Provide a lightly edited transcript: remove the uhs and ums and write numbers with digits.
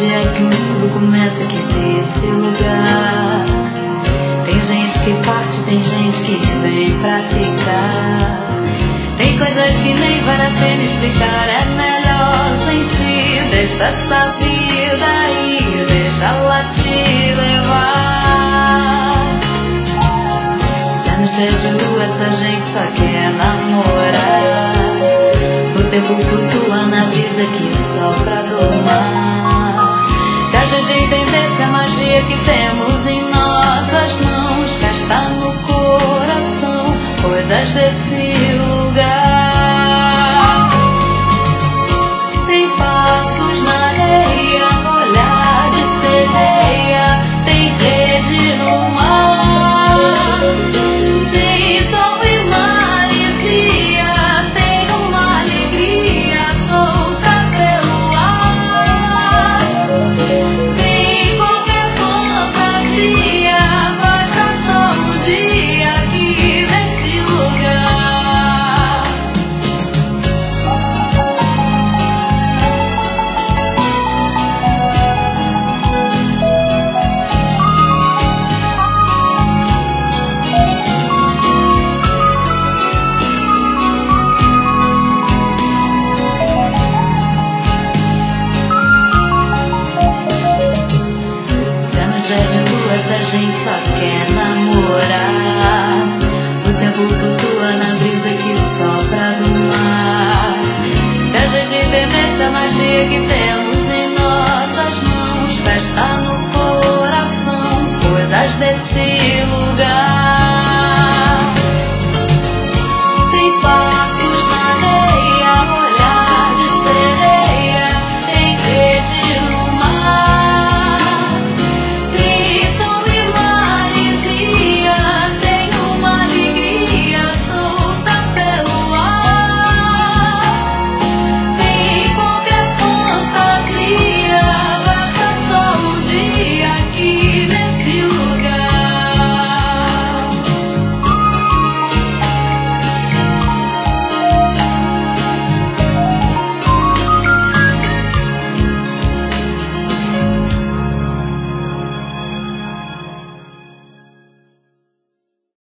dia que o mundo começa aqui desse lugar. Tem gente que parte, tem gente que vem pra ficar. Tem coisas que nem vale a pena explicar, é melhor sentir. Deixa essa vida ir, deixa ela te levar. Se é noite de lua, essa gente só quer namorar. O tempo flutua na brisa que sopra do mar. Se a gente entendesse a magia que temos em nossas mãos, festa no coração, coisas desse lugar. Tem passos na areia, olhar de sereia, tem rede no mar. Tem sol e maresia, tem uma alegria solta pelo ar. Tem qualquer fantasia, basta só um dia aqui nesse lugar. Se a noite é de lua, essa gente só quer namorar. O tempo flutua na brisa que sopra do mar. Se a gente entendesse a magia que temos em nossas mãos, festa no coração, coisas desse